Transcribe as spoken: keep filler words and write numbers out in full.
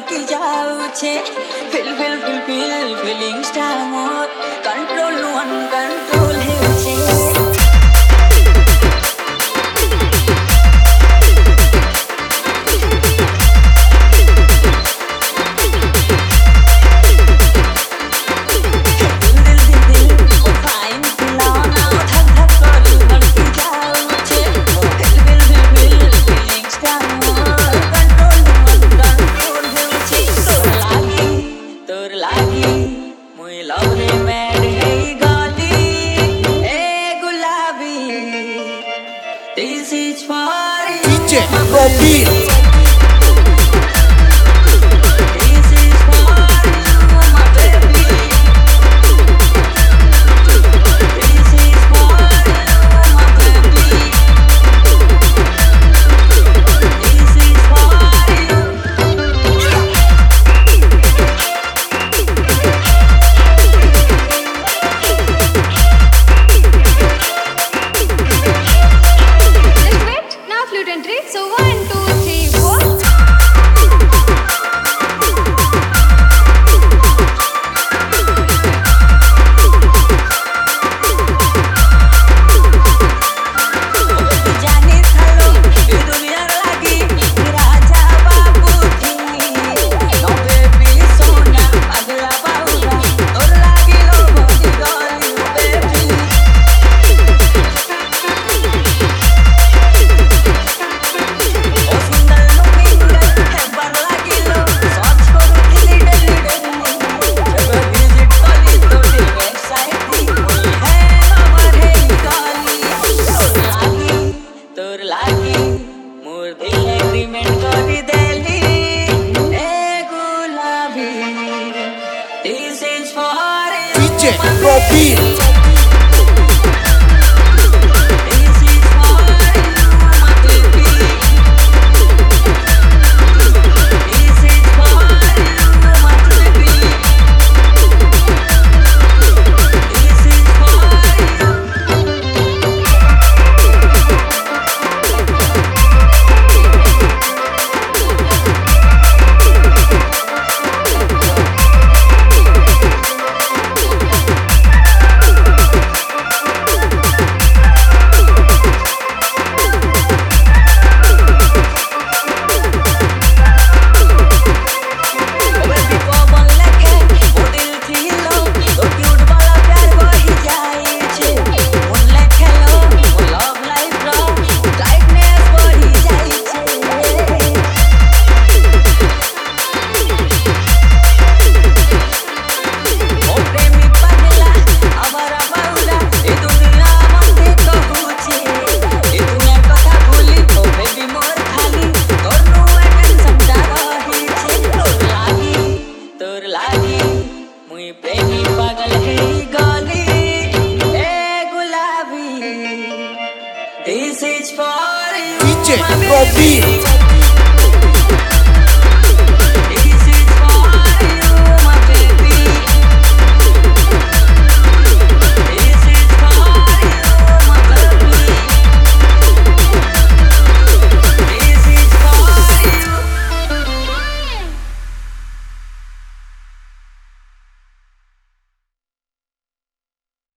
धड़की जाऊ छे feel feel feel feel feelings टा मोर control नु uncontrol हेउ छे This is for you, D J Robin. This is for you, my baby. This is for you, my baby. This is for you. Flute and trick. So one, two, three, four. जाने थालो ये दुनिया लागी राजा बाबू थी no baby सोना पगला बाबूरा और लागी लो body girl baby This is for you, D J Robin. This is for you, my baby. This is for you, my baby. This is for you. प्रेमी पागल है गाली ए गुलाबी This is for you, D J my baby. Robin.